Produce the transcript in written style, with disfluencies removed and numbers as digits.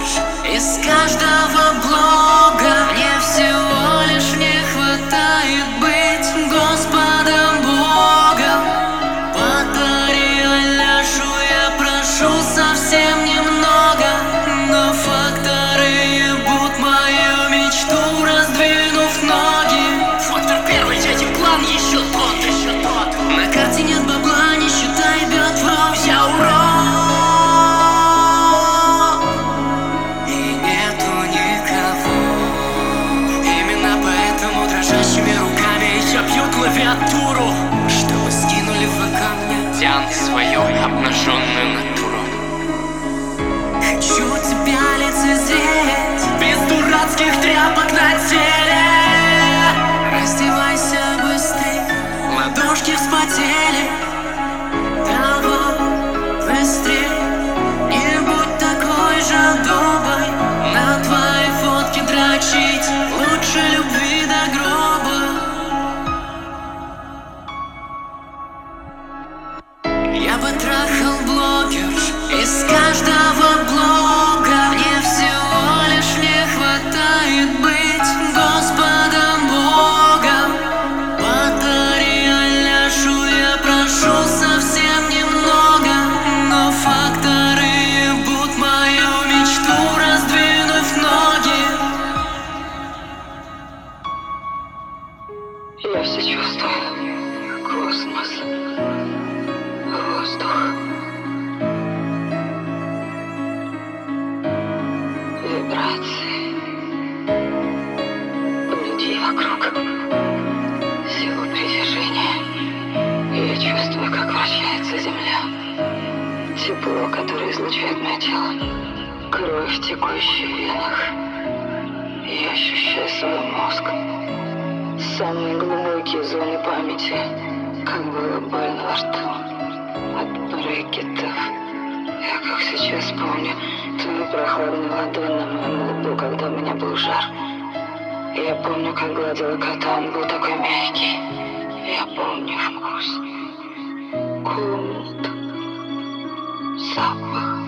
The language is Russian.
блогерш. Из каждого блога мне всего лишь не хватает быть Господом Богом. Подари Аляшу, я прошу совсем немного, но факторы ебут мою мечту, раздвинув ноги. Фактор первый, дядя план еще тот. На карте нет бабла, нищета ебет в рот. Я урод, и нету никого. Именно поэтому дрожащими руками я бью клавиатуру, чтобы скинули в ВК мне тян свою обнаженную натуру. Хочу тебя лицезреть без дурацких тряпок на теле. Раздевайся быстрей, ладошки вспотели. Давай быстрей, не будь такой жадобой. На твои фотки дрочить лучше любви до гроба. Я бы трахал блогерш из каждого блога. Мне всего лишь не хватает быть Господом Богом. Подари Аляшу, я прошу совсем немного, но факторы ебут мою мечту, раздвинув ноги. Я все чувствую. Космос. Воздух. Вибрации. Людей вокруг. Силу притяжения. Я чувствую, как вращается земля. Тепло, которое излучает мое тело. Кровь, текущая в венах. Я ощущаю свой мозг. Самые глубокие зоны памяти. Как было больно во рту от брекетов. Я как сейчас помню твою прохладную ладонь на моем лбу, когда у меня был жар. Я помню, как гладила кота, он был такой мягкий. Я помню вкус, комнату, запах.